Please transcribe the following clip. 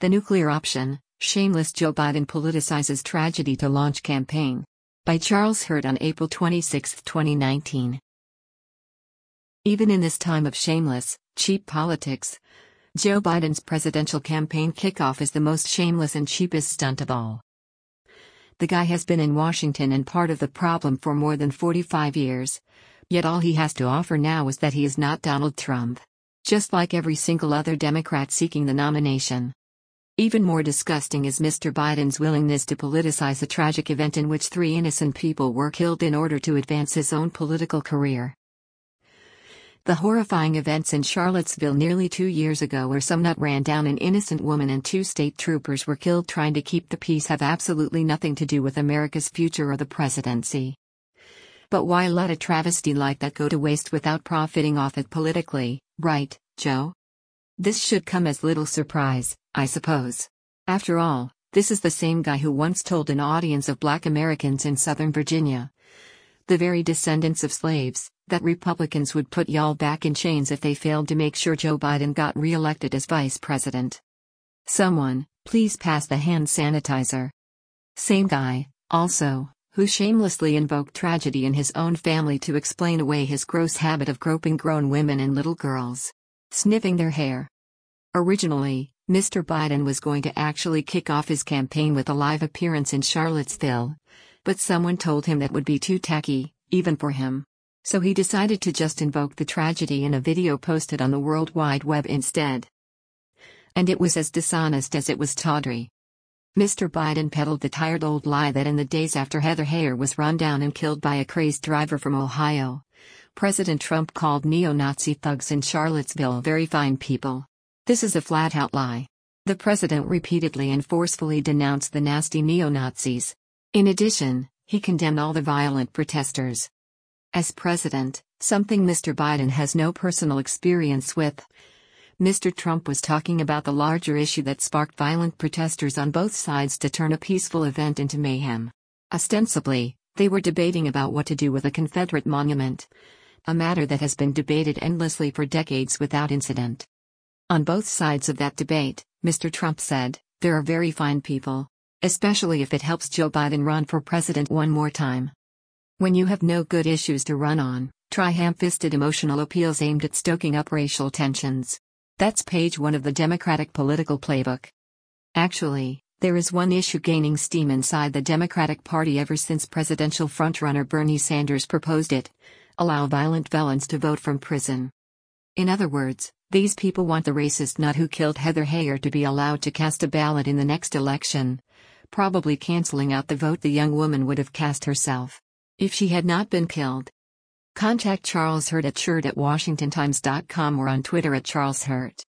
The Nuclear Option, Shameless Joe Biden Politicizes Tragedy to Launch Campaign. By Charles Hurt on April 26, 2019. Even in this time of shameless, cheap politics, Joe Biden's presidential campaign kickoff is the most shameless and cheapest stunt of all. The guy has been in Washington and part of the problem for more than 45 years, yet all he has to offer now is that he is not Donald Trump. Just like every single other Democrat seeking the nomination. Even more disgusting is Mr. Biden's willingness to politicize a tragic event in which 3 innocent people were killed in order to advance his own political career. The horrifying events in Charlottesville nearly 2 years ago where some nut ran down an innocent woman and 2 state troopers were killed trying to keep the peace have absolutely nothing to do with America's future or the presidency. But why let a travesty like that go to waste without profiting off it politically, right, Joe? This should come as little surprise, I suppose. After all, this is the same guy who once told an audience of Black Americans in Southern Virginia, the very descendants of slaves, that Republicans would put y'all back in chains if they failed to make sure Joe Biden got re-elected as vice president. Someone, please pass the hand sanitizer. Same guy, also, who shamelessly invoked tragedy in his own family to explain away his gross habit of groping grown women and little girls, sniffing their hair. Originally, Mr. Biden was going to actually kick off his campaign with a live appearance in Charlottesville, but someone told him that would be too tacky, even for him. So he decided to just invoke the tragedy in a video posted on the World Wide Web instead. And it was as dishonest as it was tawdry. Mr. Biden peddled the tired old lie that in the days after Heather Heyer was run down and killed by a crazed driver from Ohio, President Trump called neo-Nazi thugs in Charlottesville very fine people. This is a flat-out lie. The president repeatedly and forcefully denounced the nasty neo-Nazis. In addition, he condemned all the violent protesters. As president, something Mr. Biden has no personal experience with, Mr. Trump was talking about the larger issue that sparked violent protesters on both sides to turn a peaceful event into mayhem. Ostensibly, they were debating about what to do with a Confederate monument, a matter that has been debated endlessly for decades without incident. On both sides of that debate, Mr. Trump said, there are very fine people, especially if it helps Joe Biden run for president one more time. When you have no good issues to run on, try ham-fisted emotional appeals aimed at stoking up racial tensions. That's page 1 of the Democratic political playbook. Actually, there is one issue gaining steam inside the Democratic Party ever since presidential frontrunner Bernie Sanders proposed it: allow violent felons to vote from prison. In other words, these people want the racist nut who killed Heather Heyer to be allowed to cast a ballot in the next election, probably canceling out the vote the young woman would have cast herself, if she had not been killed. Contact Charles Hurt at shurt@washingtontimes.com or on Twitter @CharlesHurt.